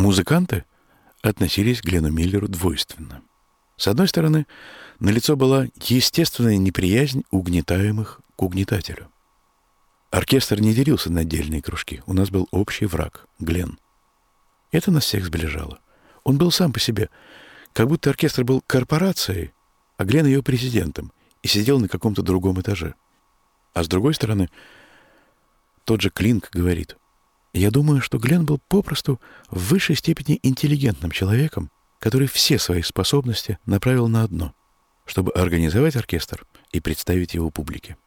Музыканты относились к Гленну Миллеру двойственно. С одной стороны, налицо была естественная неприязнь угнетаемых к угнетателю. Оркестр не делился на отдельные кружки. У нас был общий враг — Гленн. Это нас всех сближало. Он был сам по себе, как будто оркестр был корпорацией, а Гленн ее президентом, и сидел на каком-то другом этаже. А с другой стороны, тот же Клинк говорит: «Я думаю, что Гленн был попросту в высшей степени интеллигентным человеком, который все свои способности направил на одно — чтобы организовать оркестр и представить его публике».